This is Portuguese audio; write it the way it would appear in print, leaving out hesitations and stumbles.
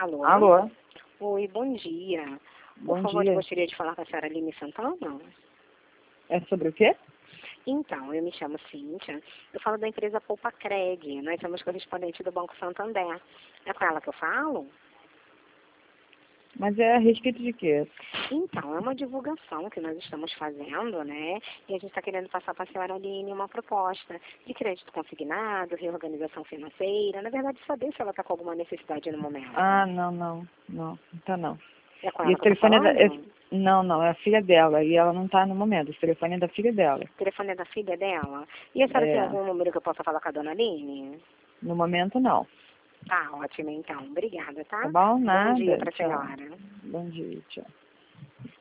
Alô? Alô? Oi, bom dia. Por Bom favor, dia. eu gostaria de falar com a senhora Aline Santana. É sobre o quê? Então, eu me chamo Cíntia. Eu falo da empresa Poupa Cred. Nós somos correspondentes do Banco Santander. É com ela que eu falo? Mas é a respeito de quê? Então, é uma divulgação que nós estamos fazendo, né? E a gente está querendo passar para a senhora Aline uma proposta de crédito consignado, reorganização financeira. Na verdade, saber se ela está com alguma necessidade no momento. Ah, não. Não tá não. É com E ela o que eu estou telefone é falando? Não, é a filha dela. E ela não tá no momento. O telefone é da filha dela. O telefone é da filha dela? E a senhora tem É, algum número que eu possa falar com a dona Aline? no momento não. Tá ótimo, então. Obrigada, Tá tá? bom? Bom dia Nada. para a Tchau. senhora. Bom dia, tchau.